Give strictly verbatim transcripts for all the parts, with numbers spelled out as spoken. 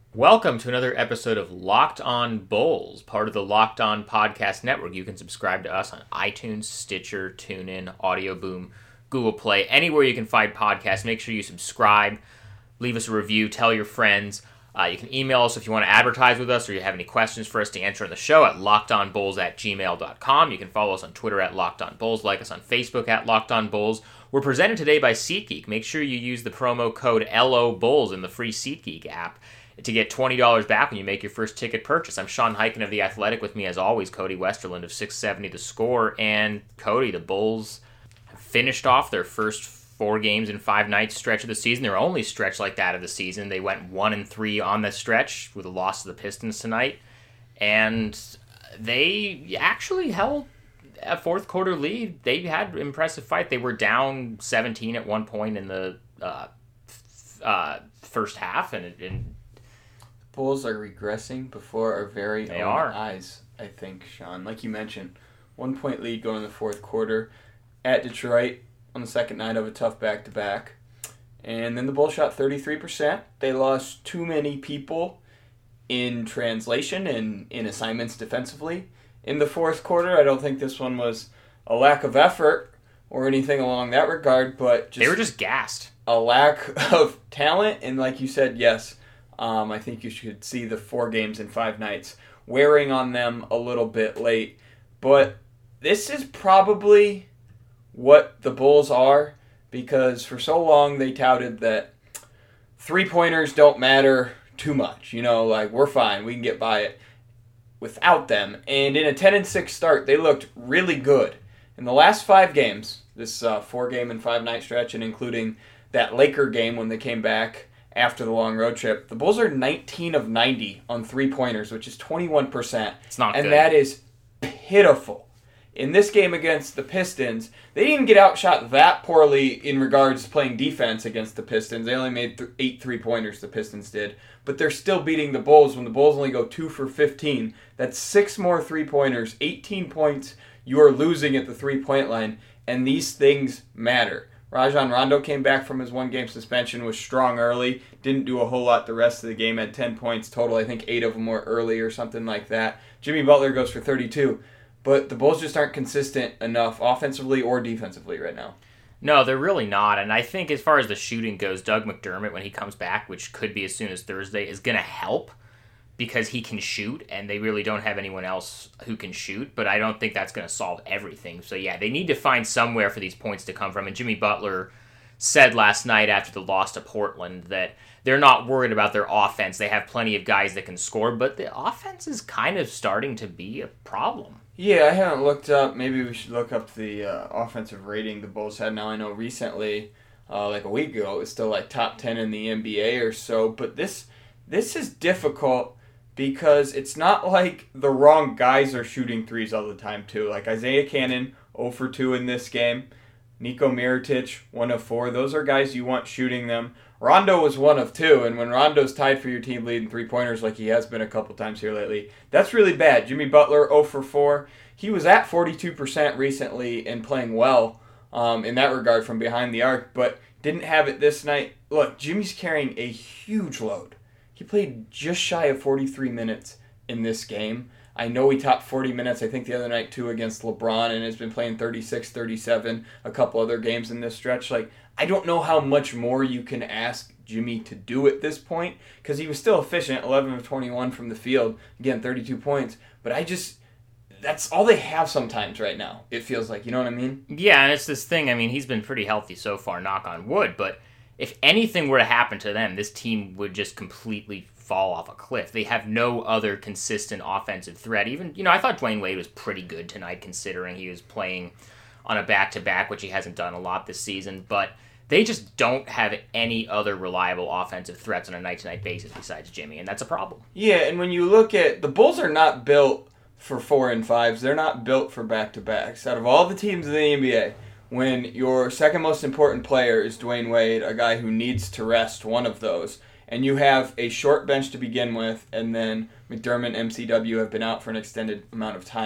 Welcome to another episode of Locked On Bulls, part of the Locked On Podcast Network. You can subscribe to us on iTunes, Stitcher, TuneIn, Audio Boom, Google Play, anywhere you can find podcasts. Make sure you subscribe, leave us a review, tell your friends. Uh, you can email us if you want to advertise with us or you have any questions for us to answer on the show at lockedonbulls at gmail dot com. You can follow us on Twitter at lockedonbulls, like us on Facebook at lockedonbulls. We're presented today by SeatGeek. Make sure you use the promo code L O Bulls in the free SeatGeek app to get twenty dollars back when you make your first ticket purchase. I'm Sean Highkin of The Athletic. With me, as always, Cody Westerland of six seventy The Score. And Cody, the Bulls have finished off their first four games in five nights stretch of the season. Their only stretch like that of the season. They went one and three on the stretch with a loss to the Pistons tonight. And they actually held a fourth quarter lead. They had an impressive fight. They were down seventeen at one point in the uh, uh, first half, and, and Bulls are regressing before our very they own are. eyes, I think, Sean. Like you mentioned, one-point lead going in the fourth quarter at Detroit on the second night of a tough back-to-back. And then the Bulls shot thirty-three percent. They lost too many people in translation and in assignments defensively. In the fourth quarter, I don't think this one was a lack of effort or anything along that regard, but just they were just gassed. A lack of talent. And like you said, yes, Um, I think you should see the four games in five nights wearing on them a little bit late. But this is probably what the Bulls are, because for so long they touted that three-pointers don't matter too much. You know, like, we're fine, we can get by it without them. And in a ten and six start, they looked really good. In the last five games, this uh, four-game and five-night stretch, and including that Laker game when they came back after the long road trip, the Bulls are nineteen of ninety on three-pointers, which is twenty-one percent. It's not and good. And that is pitiful. In this game against the Pistons, they didn't even get outshot that poorly in regards to playing defense against the Pistons. They only made th- eight three-pointers, the Pistons did. But they're still beating the Bulls when the Bulls only go two for fifteen. That's six more three-pointers, eighteen points. You are losing at the three-point line, and these things matter. Rajon Rondo came back from his one-game suspension, was strong early, didn't do a whole lot the rest of the game, had ten points total. I think eight of them were early or something like that. Jimmy Butler goes for thirty-two. But the Bulls just aren't consistent enough offensively or defensively right now. No, they're really not. And I think as far as the shooting goes, Doug McDermott, when he comes back, which could be as soon as Thursday, is going to help because he can shoot, and they really don't have anyone else who can shoot. But I don't think that's going to solve everything. So, yeah, they need to find somewhere for these points to come from. And Jimmy Butler said last night after the loss to Portland that they're not worried about their offense. They have plenty of guys that can score, but the offense is kind of starting to be a problem. Yeah, I haven't looked up. Maybe we should look up the uh, offensive rating the Bulls had. Now, I know recently, uh, like a week ago, it was still like top ten in the N B A or so. But this this is difficult because it's not like the wrong guys are shooting threes all the time, too. Like Isaiah Cannon, zero for two in this game. Nico Mirotic, one of four. Those are guys you want shooting them. Rondo was one of two, and when Rondo's tied for your team lead in three-pointers like he has been a couple times here lately, that's really bad. Jimmy Butler, zero for four. He was at forty-two percent recently and playing well um, in that regard from behind the arc, but didn't have it this night. Look, Jimmy's carrying a huge load. He played just shy of forty-three minutes in this game. I know he topped forty minutes, I think, the other night, too, against LeBron, and has been playing thirty-six, thirty-seven, a couple other games in this stretch. Like, I don't know how much more you can ask Jimmy to do at this point, because he was still efficient, eleven of twenty-one from the field, again, thirty-two points, but I just, that's all they have sometimes right now, it feels like, you know what I mean? Yeah, and it's this thing, I mean, he's been pretty healthy so far, knock on wood, but if anything were to happen to them, this team would just completely fall off a cliff. They have no other consistent offensive threat. Even, you know, I thought Dwayne Wade was pretty good tonight considering he was playing on a back-to-back, which he hasn't done a lot this season, but they just don't have any other reliable offensive threats on a night-to-night basis besides Jimmy, and that's a problem. Yeah, and when you look at, the Bulls are not built for four and fives. They're not built for back-to-backs. Out of all the teams in the N B A, when your second most important player is Dwayne Wade, a guy who needs to rest one of those, and you have a short bench to begin with, and then McDermott and M C W have been out for an extended amount of time,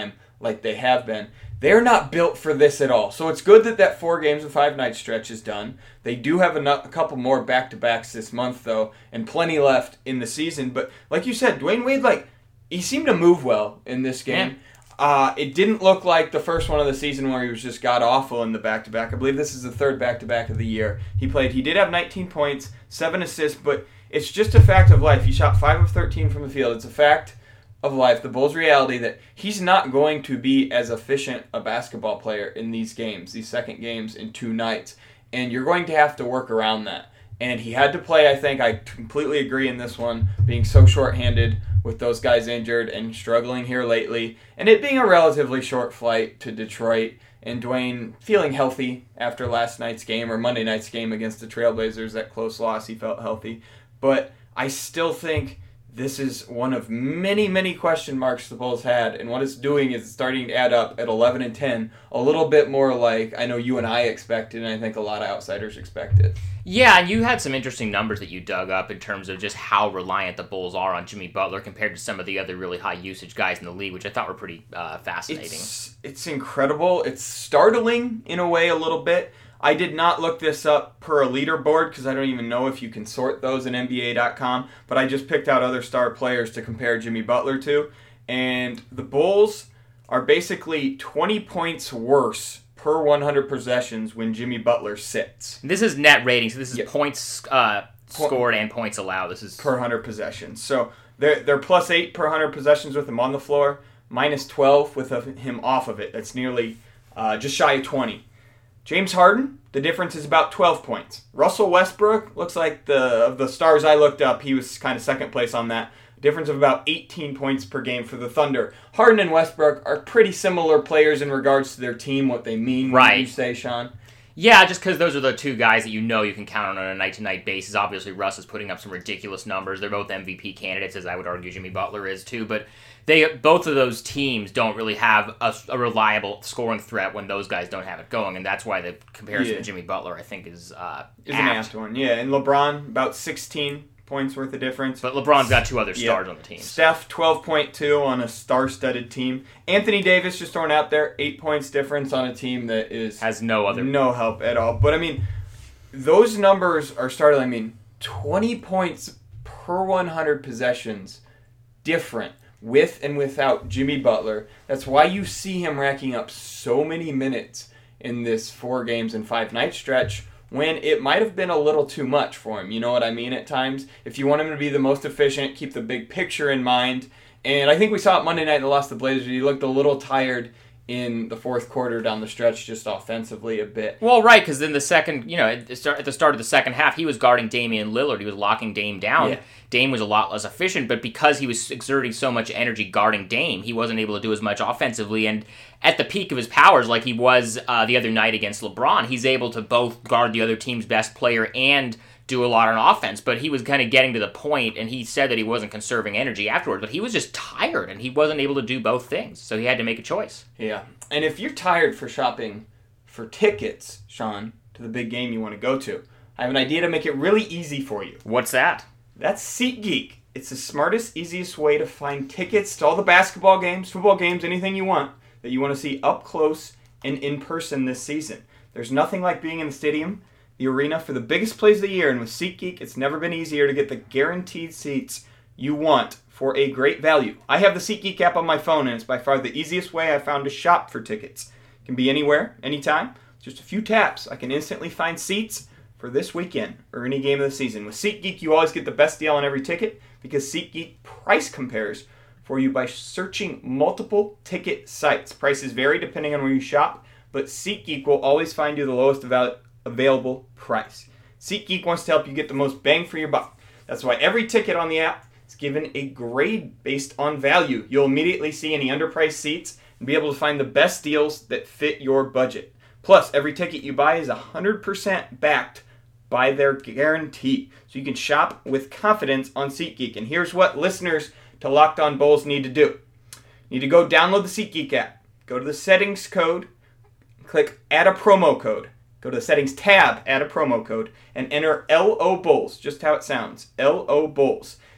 like they have been, they're not built for this at all. So it's good that that four games and five night stretch is done. They do have a, no- a couple more back-to-backs this month, though, and plenty left in the season. But like you said, Dwayne Wade, like, he seemed to move well in this game. Yeah. Uh, it didn't look like the first one of the season where he was just god-awful in the back-to-back. I believe this is the third back-to-back of the year he played. He did have nineteen points, seven assists, but it's just a fact of life. He shot five of thirteen from the field. It's a fact of life, the Bulls' reality, that he's not going to be as efficient a basketball player in these games, these second games in two nights. And you're going to have to work around that. And he had to play, I think, I completely agree in this one, being so shorthanded with those guys injured and struggling here lately, and it being a relatively short flight to Detroit, and Dwayne feeling healthy after last night's game, or Monday night's game against the Trailblazers, that close loss, he felt healthy. But I still think this is one of many, many question marks the Bulls had, and what it's doing is starting to add up at eleven and ten, a little bit more like I know you and I expected, and I think a lot of outsiders expected. Yeah, and you had some interesting numbers that you dug up in terms of just how reliant the Bulls are on Jimmy Butler compared to some of the other really high usage guys in the league, which I thought were pretty uh, fascinating. It's, it's incredible. It's startling in a way a little bit. I did not look this up per a leaderboard because I don't even know if you can sort those in N B A dot com, but I just picked out other star players to compare Jimmy Butler to, and the Bulls are basically twenty points worse per one hundred possessions when Jimmy Butler sits. This is net rating, so this is Yep. points uh, scored and points allowed. This is per one hundred possessions. So they're, they're plus eight per one hundred possessions with him on the floor, minus twelve with him off of it. That's nearly uh, just shy of twenty. James Harden, the difference is about twelve points. Russell Westbrook, looks like the of the stars I looked up, he was kind of second place on that. Difference of about eighteen points per game for the Thunder. Harden and Westbrook are pretty similar players in regards to their team, what they mean, right. What you say, Sean. Yeah, just because those are the two guys that you know you can count on on a night-to-night basis. Obviously, Russ is putting up some ridiculous numbers. They're both M V P candidates, as I would argue Jimmy Butler is too. But they both of those teams don't really have a, a reliable scoring threat when those guys don't have it going, and that's why the comparison yeah. to Jimmy Butler, I think, is uh, is an apt one. Yeah, and LeBron about sixteen points worth of difference. But LeBron's got two other stars yeah. on the team. Steph, twelve point two on a star-studded team. Anthony Davis, just thrown out there, eight points difference on a team that is has no other no help at all. But I mean, those numbers are startling. I mean, twenty points per one hundred possessions different with and without Jimmy Butler. That's why you see him racking up so many minutes in this four games and five night stretch, when it might have been a little too much for him. You know what I mean? At times, if you want him to be the most efficient, keep the big picture in mind. And I think we saw it Monday night in the loss to the Blazers. He looked a little tired in the fourth quarter down the stretch, just offensively a bit. Well, right, because then the second, you know, at the, start, at the start of the second half, he was guarding Damian Lillard. He was locking Dame down. Yeah. Dame was a lot less efficient, but because he was exerting so much energy guarding Dame, he wasn't able to do as much offensively. And at the peak of his powers, like he was uh, the other night against LeBron, he's able to both guard the other team's best player and do a lot on offense. But he was kind of getting to the point, and he said that he wasn't conserving energy afterwards, but he was just tired, and he wasn't able to do both things. So he had to make a choice. Yeah. And if you're tired for shopping for tickets, Sean, to the big game you want to go to, I have an idea to make it really easy for you. What's that? That's SeatGeek. It's the smartest, easiest way to find tickets to all the basketball games, football games, anything you want that you want to see up close and in person this season. There's nothing like being in the stadium, the arena, for the biggest plays of the year, and with SeatGeek, it's never been easier to get the guaranteed seats you want for a great value. I have the SeatGeek app on my phone, and it's by far the easiest way I've found to shop for tickets. It can be anywhere, anytime. Just a few taps. I can instantly find seats for this weekend or any game of the season. With SeatGeek, you always get the best deal on every ticket because SeatGeek price compares for you by searching multiple ticket sites. Prices vary depending on where you shop, but SeatGeek will always find you the lowest avail- available price. SeatGeek wants to help you get the most bang for your buck. That's why every ticket on the app is given a grade based on value. You'll immediately see any underpriced seats and be able to find the best deals that fit your budget. Plus, every ticket you buy is one hundred percent backed by their guarantee. So you can shop with confidence on SeatGeek. And here's what listeners to Locked On Bulls need to do. You need to go download the SeatGeek app. Go to the settings code, click add a promo code. Go to the settings tab, add a promo code, and enter L O Bulls, just how it sounds, L O Bulls.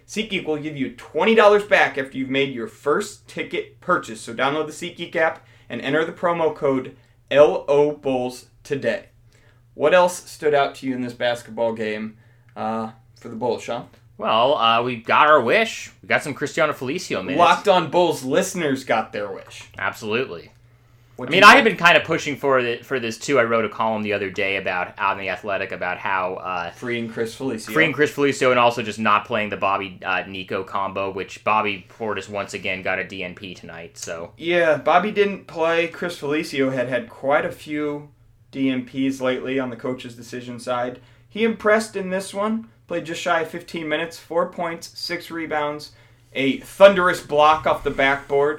SeatGeek will give you twenty dollars back after you've made your first ticket purchase. So download the SeatGeek app and enter the promo code L O Bulls today. What else stood out to you in this basketball game uh, for the Bulls, Sean? Well, uh, we got our wish. We got some Cristiano Felicio minutes. Locked on Bulls listeners got their wish. Absolutely. What I mean, I have been kind of pushing for the, for this too. I wrote a column the other day about on the Athletic about how uh, freeing Chris Felicio, freeing Chris Felicio, and also just not playing the Bobby uh, Nico combo, which Bobby Portis once again got a D N P tonight. So yeah, Bobby didn't play. Chris Felicio had had quite a few D N Ps lately on the coach's decision side. He impressed in this one. Played just shy of fifteen minutes, four points, six rebounds, a thunderous block off the backboard,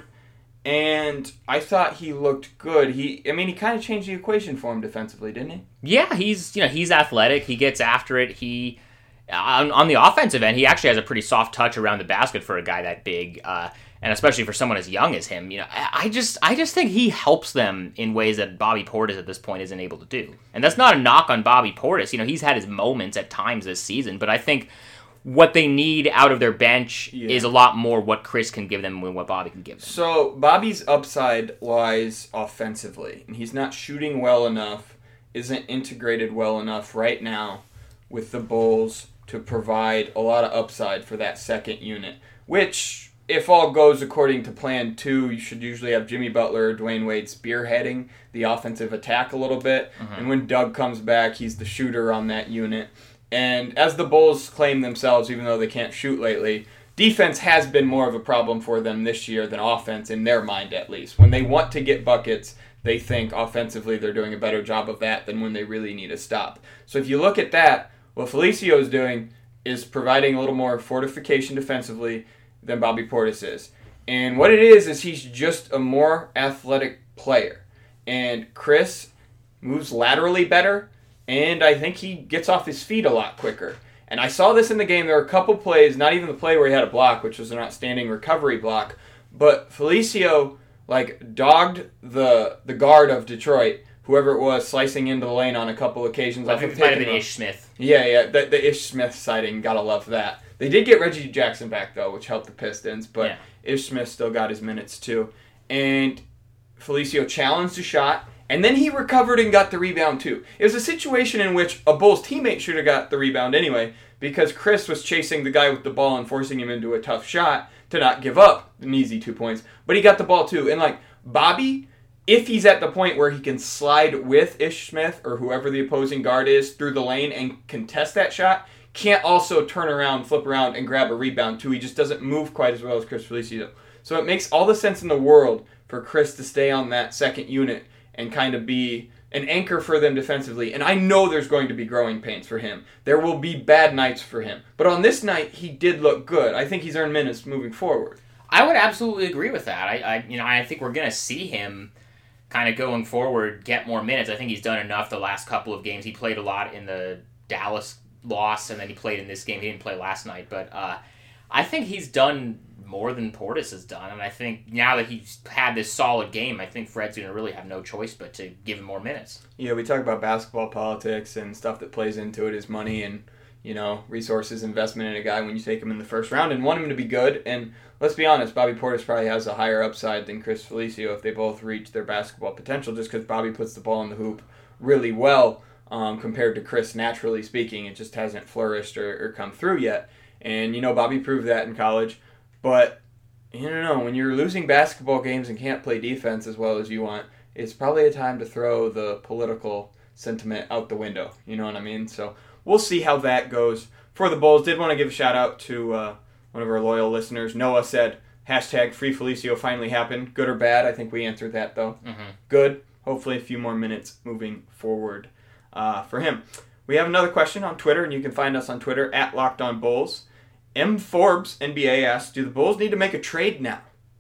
and I thought he looked good. He, I mean, he kind of changed the equation for him defensively, didn't he? Yeah, he's you know he's athletic. He gets after it. He on, on the offensive end, he actually has a pretty soft touch around the basket for a guy that big, uh, and especially for someone as young as him. You know, I, I just I just think he helps them in ways that Bobby Portis at this point isn't able to do. And that's not a knock on Bobby Portis. You know, he's had his moments at times this season, but I think what they need out of their bench yeah. is a lot more what Chris can give them than what Bobby can give them. So Bobby's upside lies offensively, and he's not shooting well enough, isn't integrated well enough right now with the Bulls to provide a lot of upside for that second unit, which, if all goes according to plan two, you should usually have Jimmy Butler or Dwayne Wade spearheading the offensive attack a little bit, mm-hmm. and when Doug comes back, he's the shooter on that unit. And as the Bulls claim themselves, even though they can't shoot lately, defense has been more of a problem for them this year than offense, in their mind at least. When they want to get buckets, they think offensively they're doing a better job of that than when they really need a stop. So if you look at that, what Felicio is doing is providing a little more fortification defensively than Bobby Portis is. And what it is, is he's just a more athletic player. And Chris moves laterally better, and I think he gets off his feet a lot quicker. And I saw this in the game. There were a couple plays, not even the play where he had a block, which was an outstanding recovery block, but Felicio like dogged the the guard of Detroit, whoever it was, slicing into the lane on a couple occasions. I think it might have been Ish Smith. Yeah, yeah, the, the Ish Smith sighting, gotta love that. They did get Reggie Jackson back, though, which helped the Pistons, but yeah. Ish Smith still got his minutes, too. And Felicio challenged a shot, and then he recovered and got the rebound, too. It was a situation in which a Bulls teammate should have got the rebound anyway, because Chris was chasing the guy with the ball and forcing him into a tough shot to not give up an easy two points. But he got the ball, too. And, like, Bobby, if he's at the point where he can slide with Ish Smith or whoever the opposing guard is through the lane and contest that shot, can't also turn around, flip around, and grab a rebound, too. He just doesn't move quite as well as Chris Felicio. So it makes all the sense in the world for Chris to stay on that second unit and kind of be an anchor for them defensively. And I know there's going to be growing pains for him. There will be bad nights for him. But on this night, he did look good. I think he's earned minutes moving forward. I would absolutely agree with that. I, I you know, I think we're going to see him kind of going forward get more minutes. I think he's done enough the last couple of games. He played a lot in the Dallas loss, and then he played in this game. He didn't play last night, but uh, I think he's done more than Portis has done, and I think now that he's had this solid game, I think Fred's going to really have no choice but to give him more minutes. Yeah, we talk about basketball politics and stuff that plays into it is money and, you know, resources, investment in a guy when you take him in the first round and want him to be good. And let's be honest, Bobby Portis probably has a higher upside than Chris Felicio if they both reach their basketball potential, just because Bobby puts the ball in the hoop really well um, compared to Chris, naturally speaking. It just hasn't flourished or, or come through yet. And, you know, Bobby proved that in college. But, you don't know, when you're losing basketball games and can't play defense as well as you want, it's probably a time to throw the political sentiment out the window. You know what I mean? So we'll see how that goes. For the Bulls, did want to give a shout out to uh, one of our loyal listeners. Noah said, hashtag Free Felicio finally happened. Good or bad? I think we answered that, though. Mm-hmm. Good. Hopefully a few more minutes moving forward uh, for him. We have another question on Twitter, and you can find us on Twitter at Locked On Bulls. M. Forbes, N B A, asks, do the Bulls need to make a trade now?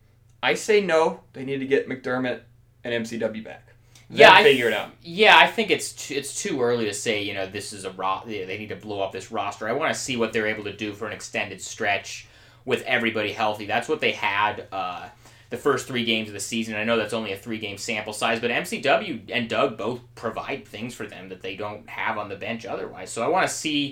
I say no. They need to get McDermott and M C W back. Then yeah, I figure it out. Yeah, I think it's too, it's too early to say, you know, this is a ro- they need to blow up this roster. I want to see what they're able to do for an extended stretch with everybody healthy. That's what they had uh, the first three games of the season. I know that's only a three-game sample size, but M C W and Doug both provide things for them that they don't have on the bench otherwise. So I want to see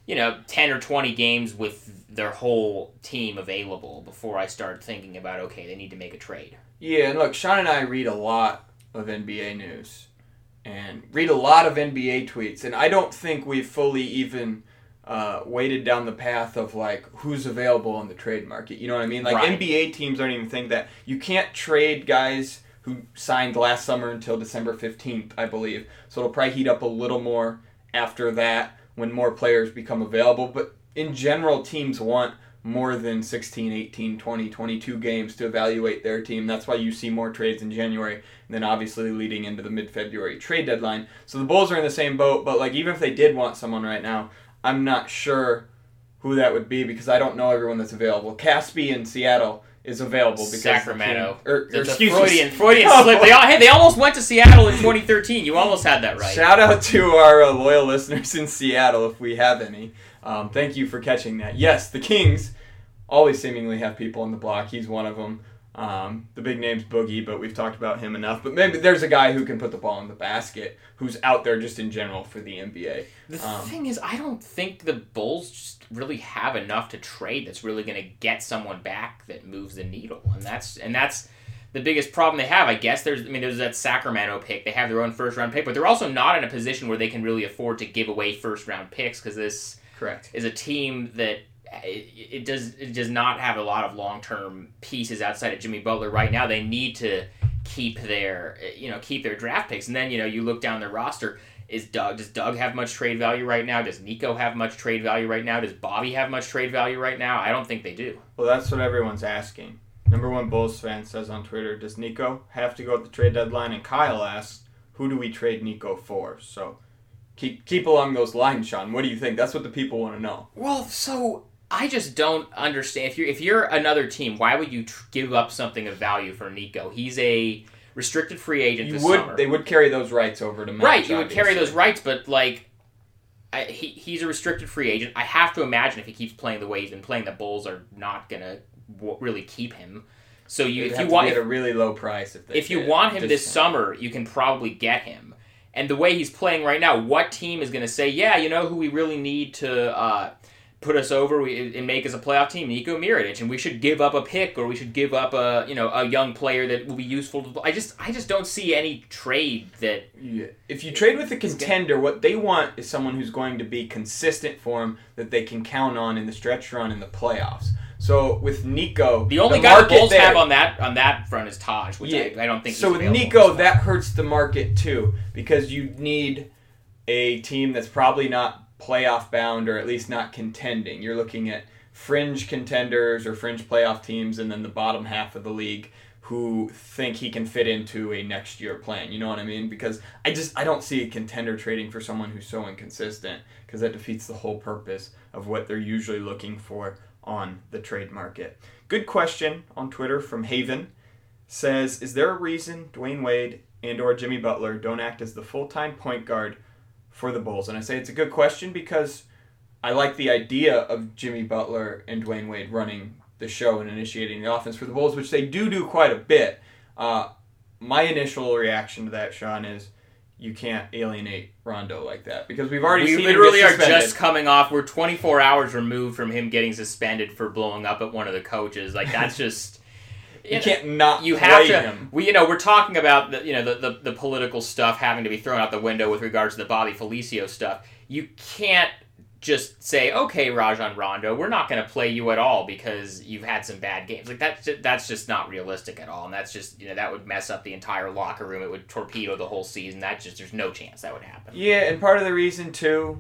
you know, ten or twenty games with their whole team available before I start thinking about, okay, they need to make a trade. Yeah, and look, Sean and I read a lot of N B A news and read a lot of N B A tweets, and I don't think we've fully even uh, waded down the path of, like, who's available on the trade market. You know what I mean? Like, Right. N B A teams don't even think that. You can't trade guys who signed last summer until December fifteenth, I believe. So it'll probably heat up a little more after that when more players become available. But in general, teams want more than sixteen, eighteen, twenty, twenty-two games to evaluate their team. That's why you see more trades in January, and then obviously leading into the mid-February trade deadline. So the Bulls are in the same boat, but like even if they did want someone right now, I'm not sure who that would be because I don't know everyone that's available. Caspi in Seattle is available because Sacramento. Or, or, That's a excuse Freudian, me. Freudian Oh. slip. They all, hey, they almost went to Seattle in twenty thirteen. You almost had that right. Shout out to our uh, loyal listeners in Seattle, if we have any. Um, thank you for catching that. Yes, the Kings always seemingly have people on the block. He's one of them. Um, the big name's Boogie, but we've talked about him enough. But maybe there's a guy who can put the ball in the basket who's out there just in general for the N B A. The Um, thing is, I don't think the Bulls just really have enough to trade that's really going to get someone back that moves the needle, and that's and that's the biggest problem they have. I guess there's, I mean, there's that Sacramento pick. They have their own first round pick, but they're also not in a position where they can really afford to give away first round picks because this correct. is a team that it, it does it does not have a lot of long term pieces outside of Jimmy Butler right now. They need to keep their you know keep their draft picks, and then you know you look down their roster. Is Doug does Doug have much trade value right now? Does Nico have much trade value right now? Does Bobby have much trade value right now? I don't think they do. Well, that's what everyone's asking. Number one Bulls fan says on Twitter, does Nico have to go at the trade deadline? And Kyle asks, who do we trade Nico for? So keep keep along those lines, Sean. What do you think? That's what the people want to know. Well, so I just don't understand. If you're if you're another team, why would you tr- give up something of value for Nico? He's a restricted free agent You this would summer. They would carry those rights over to match, Right, you would carry obviously. those rights, but like, I, he he's a restricted free agent. I have to imagine if he keeps playing the way he's been playing, the Bulls are not gonna w- really keep him. So you, They'd if have you to want, be at if, a really low price if they if you did. want him this Discount. summer, you can probably get him. And the way he's playing right now, what team is going to say, yeah, you know who we really need to uh, put us over we, and make us a playoff team? Nico Mirotic, and we should give up a pick, or we should give up a you know a young player that will be useful. To, I just I just don't see any trade that. Yeah. If you trade with a contender, what they want is someone who's going to be consistent for them that they can count on in the stretch run in the playoffs. So with Nico, The only the guy the market Bulls there, have on that on that front is Taj, which Yeah. I, I don't think. So he's with available Nico, this that fall. hurts the market too because you need a team that's probably not playoff bound or at least not contending. You're looking at fringe contenders or fringe playoff teams, and then the bottom half of the league who think he can fit into a next year plan. You know what I mean? Because I just I don't see a contender trading for someone who's so inconsistent because that defeats the whole purpose of what they're usually looking for on the trade market. Good question on Twitter from Haven. Says, is there a reason Dwayne Wade and or Jimmy Butler don't act as the full-time point guard for the Bulls? And I say it's a good question because I like the idea of Jimmy Butler and Dwayne Wade running the show and initiating the offense for the Bulls, which they do do quite a bit. Uh, my initial reaction to that, Sean, is you can't alienate Rondo like that because we've already We seen literally him are get suspended. just coming off. We're twenty-four hours removed from him getting suspended for blowing up at one of the coaches. Like that's just You can't not you have play to. him. We you know we're talking about the you know the, the the political stuff having to be thrown out the window with regards to the Bobby Felicio stuff. You can't just say, okay, Rajon Rondo, we're not going to play you at all because you've had some bad games. Like that's just, that's just not realistic at all, and that's just you know that would mess up the entire locker room. It would torpedo the whole season. That just there's no chance that would happen. Yeah, and part of the reason too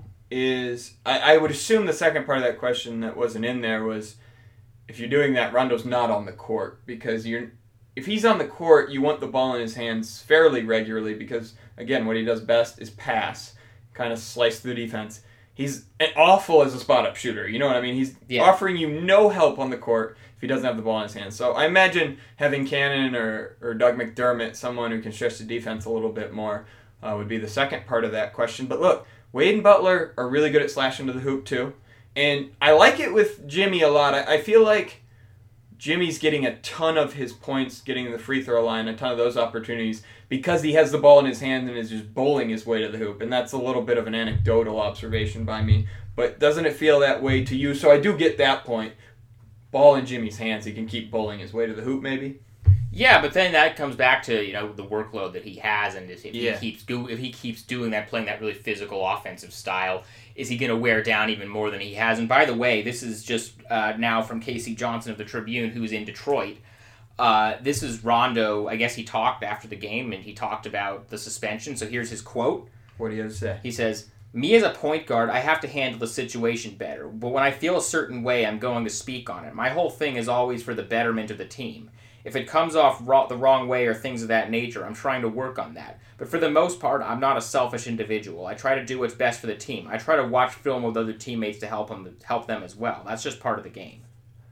is I, I would assume the second part of that question that wasn't in there was if you're doing that, Rondo's not on the court because you're if he's on the court, you want the ball in his hands fairly regularly because again, what he does best is pass, kind of slice through the defense. He's awful as a spot-up shooter. You know what I mean? He's Yeah. offering you no help on the court if he doesn't have the ball in his hands. So I imagine having Cannon or, or Doug McDermott, someone who can stretch the defense a little bit more, uh, would be the second part of that question. But look, Wade and Butler are really good at slashing to the hoop too. And I like it with Jimmy a lot. I, I feel like Jimmy's getting a ton of his points, getting the free throw line, a ton of those opportunities, because he has the ball in his hand and is just bowling his way to the hoop. And that's a little bit of an anecdotal observation by me. But doesn't it feel that way to you? So I do get that point. Ball in Jimmy's hands, he can keep bowling his way to the hoop maybe. Yeah, but then that comes back to, you know, the workload that he has, and if yeah. he keeps do if he keeps doing that, playing that really physical offensive style, is he going to wear down even more than he has? And by the way, this is just uh, now from Casey Johnson of the Tribune, who's in Detroit. Uh, this is Rondo. I guess he talked after the game, and he talked about the suspension. So here's his quote. What do you have to say? He says, "Me as a point guard, I have to handle the situation better. But when I feel a certain way, I'm going to speak on it. My whole thing is always for the betterment of the team. If it comes off ro- the wrong way or things of that nature, I'm trying to work on that. But for the most part, I'm not a selfish individual. I try to do what's best for the team. I try to watch film with other teammates to help them help them as well. That's just part of the game."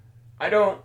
I don't...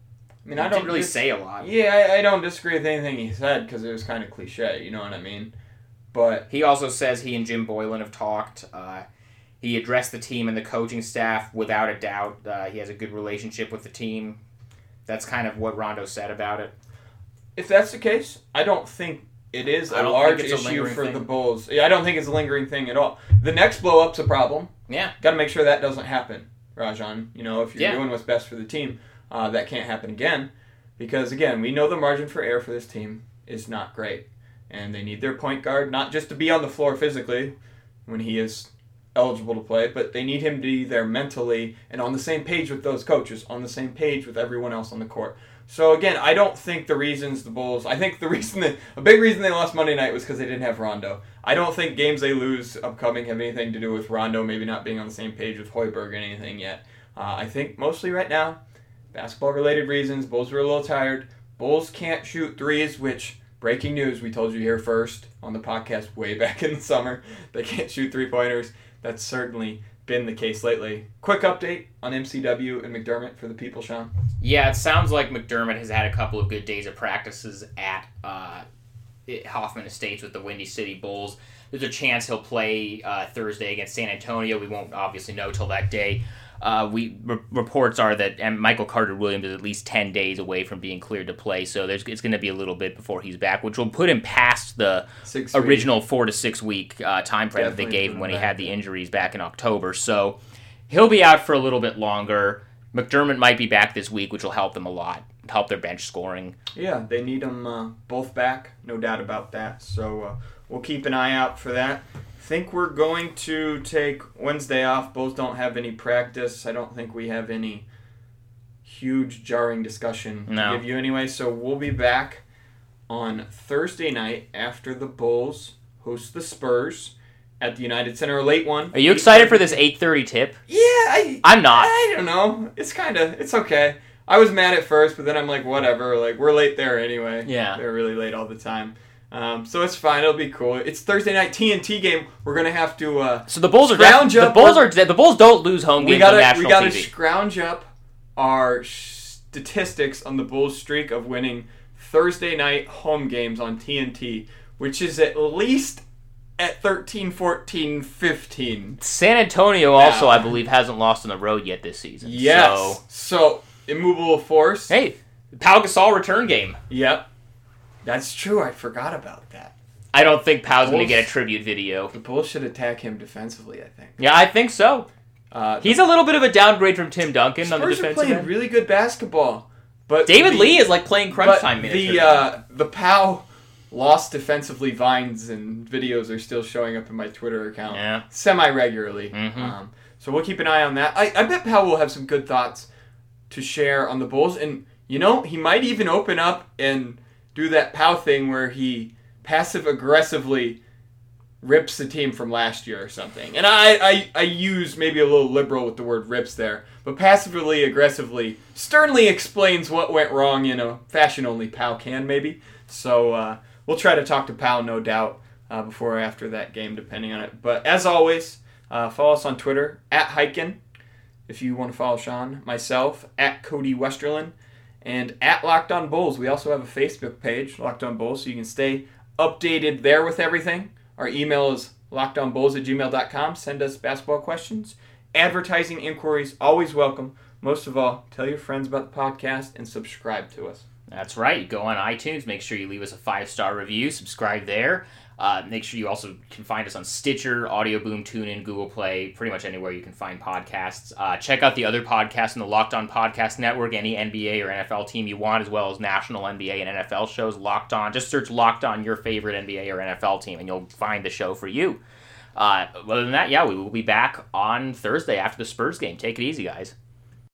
I mean, he I don't didn't really dis- say a lot. Yeah, I, I don't disagree with anything he said, because it was kind of cliche, you know what I mean? But... He also says he and Jim Boylan have talked. Uh, he addressed the team and the coaching staff without a doubt. Uh, he has a good relationship with the team. That's kind of what Rondo said about it. If that's the case, I don't think it is a large issue for thing. the Bulls. Yeah, I don't think it's a lingering thing at all. The next blow-up's a problem. Yeah. Got to make sure that doesn't happen, Rajan. You know, if you're yeah. doing what's best for the team, uh, that can't happen again. Because, again, we know the margin for error for this team is not great. And they need their point guard, not just to be on the floor physically when he is eligible to play, but they need him to be there mentally and on the same page with those coaches, on the same page with everyone else on the court. So again, I don't think the reasons the Bulls, I think the reason that, a big reason they lost Monday night was because they didn't have Rondo. I don't think games they lose upcoming have anything to do with Rondo maybe not being on the same page with Hoiberg or anything yet. Uh, I think mostly right now, basketball-related reasons, Bulls are a little tired. Bulls can't shoot threes, which, breaking news, we told you here first on the podcast way back in the summer, they can't shoot three-pointers. That's certainly been the case lately. Quick update on M C W and McDermott for the people, Sean. Yeah, it sounds like McDermott has had a couple of good days of practices at uh, Hoffman Estates with the Windy City Bulls. There's a chance he'll play uh, Thursday against San Antonio. We won't obviously know till that day. Uh, we re- reports are that and Michael Carter-Williams is at least ten days away from being cleared to play, so there's it's going to be a little bit before he's back, which will put him past the six original week. four to six week uh, time frame Definitely that they gave him when he had the injuries back in October. So he'll be out for a little bit longer. McDermott might be back this week, which will help them a lot, help their bench scoring. Yeah, they need them uh, both back, no doubt about that. So uh, we'll keep an eye out for that. Think we're going to take Wednesday off. Bulls don't have any practice. I don't think we have any huge jarring discussion no. to give you anyway. So we'll be back on Thursday night after the Bulls host the Spurs at the United Center. A late one. Are you excited for this eight thirty tip? Yeah, I, I'm not. I don't know. It's kind of, it's okay. I was mad at first, but then I'm like, whatever. Like, we're late there anyway. Yeah. They're really late all the time. Um, so it's fine. It'll be cool. It's Thursday night T N T game. We're gonna have to. Uh, so the Bulls are scrounge def- up. The Bulls are the Bulls don't lose home games we gotta, on national we gotta T V. scrounge up our statistics on the Bulls' streak of winning Thursday night home games on T N T, which is at least at thirteen, fourteen, fifteen. San Antonio now. also, I believe, hasn't lost on the road yet this season. Yes. So, so immovable force. Hey, Pau Gasol return game. Yep. That's true. I forgot about that. I don't think Pau's going to get a tribute video. The Bulls should attack him defensively, I think. Yeah, I think so. Uh, He's a little bit of a downgrade from Tim Duncan Spurs on the defensive are playing end. really good basketball. But David the, Lee is like playing crunch but time minutes. The, uh, the Pau lost defensively vines and videos are still showing up in my Twitter account yeah. semi-regularly. Mm-hmm. Um, so we'll keep an eye on that. I, I bet Pau will have some good thoughts to share on the Bulls. And, you know, he might even open up and do that Pau thing where he passive-aggressively rips the team from last year or something. And I, I, I use maybe a little liberal with the word rips there, but passively, aggressively, sternly explains what went wrong in a fashion only Pau can, maybe. So uh, we'll try to talk to Pau, no doubt, uh, before or after that game, depending on it. But as always, uh, follow us on Twitter, at Hyken, if you want to follow Sean, myself, at Cody Westerlin, and at Locked On Bulls. We also have a Facebook page, Locked On Bulls, so you can stay updated there with everything. Our email is lockedonbulls at gmail dot com. Send us basketball questions. Advertising inquiries, always welcome. most of all, tell your friends about the podcast and subscribe to us. That's right. Go on iTunes. Make sure you leave us a five-star review. Subscribe there. Uh, make sure you also can find us on Stitcher, Audio Boom, TuneIn, Google Play, pretty much anywhere you can find podcasts. Uh, check out the other podcasts in the Locked On Podcast Network, any N B A or N F L team you want, as well as national N B A and N F L shows. Locked On. Just search Locked On, your favorite N B A or N F L team, and you'll find the show for you. Uh, other than that, yeah, we will be back on Thursday after the Spurs game. Take it easy, guys.